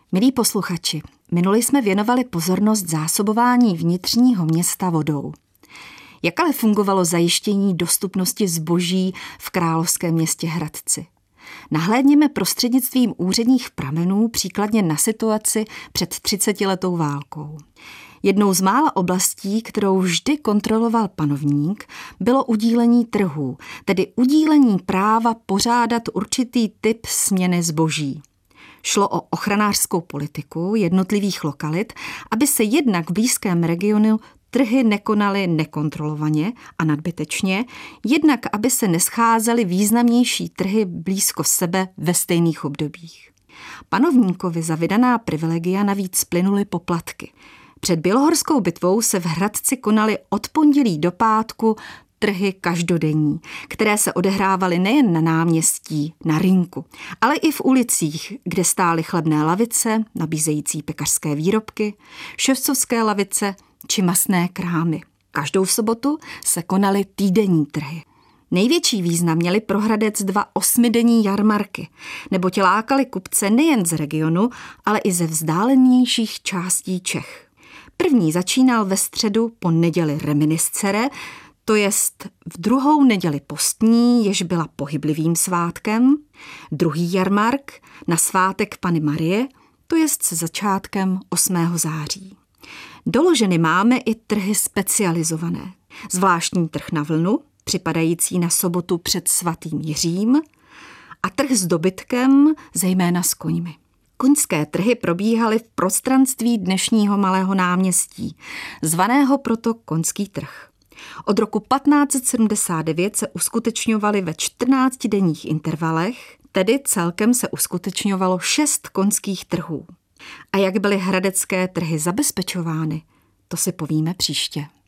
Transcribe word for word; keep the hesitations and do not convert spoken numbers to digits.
Milí posluchači, minule jsme věnovali pozornost zásobování vnitřního města vodou. Jak ale fungovalo zajištění dostupnosti zboží v královském městě Hradci? Nahlédněme prostřednictvím úředních pramenů příkladně na situaci před třicetiletou válkou. Jednou z mála oblastí, kterou vždy kontroloval panovník, bylo udílení trhů, tedy udílení práva pořádat určitý typ směny zboží. Šlo o ochranářskou politiku jednotlivých lokalit, aby se jednak v blízkém regionu trhy nekonaly nekontrolovaně a nadbytečně, jednak aby se nescházely významnější trhy blízko sebe ve stejných obdobích. Panovníkovi za vydaná privilegia navíc plynuly poplatky. Před Bělohorskou bitvou se v Hradci konaly od pondělí do pátku trhy každodenní, které se odehrávaly nejen na náměstí, na rynku, ale i v ulicích, kde stály chlebné lavice, nabízející pekařské výrobky, ševcovské lavice či masné krámy. Každou sobotu se konaly týdenní trhy. Největší význam měly pro Hradec dva osmidenní jarmarky, neboť lákaly kupce nejen z regionu, ale i ze vzdálenějších částí Čech. První začínal ve středu po neděli reminiscere, to jest v druhou neděli postní, jež byla pohyblivým svátkem, druhý jarmark na svátek Panny Marie, to jest se začátkem osmého září. Doloženy máme i trhy specializované. Zvláštní trh na vlnu, připadající na sobotu před svatým Jiřím, a trh s dobytkem, zejména s koňmi. Koňské trhy probíhaly v prostranství dnešního Malého náměstí, zvaného proto Koňský trh. Od roku patnáct set sedmdesát devět se uskutečňovaly ve čtrnáctidenních intervalech, tedy celkem se uskutečňovalo šest koňských trhů. A jak byly hradecké trhy zabezpečovány, to si povíme příště.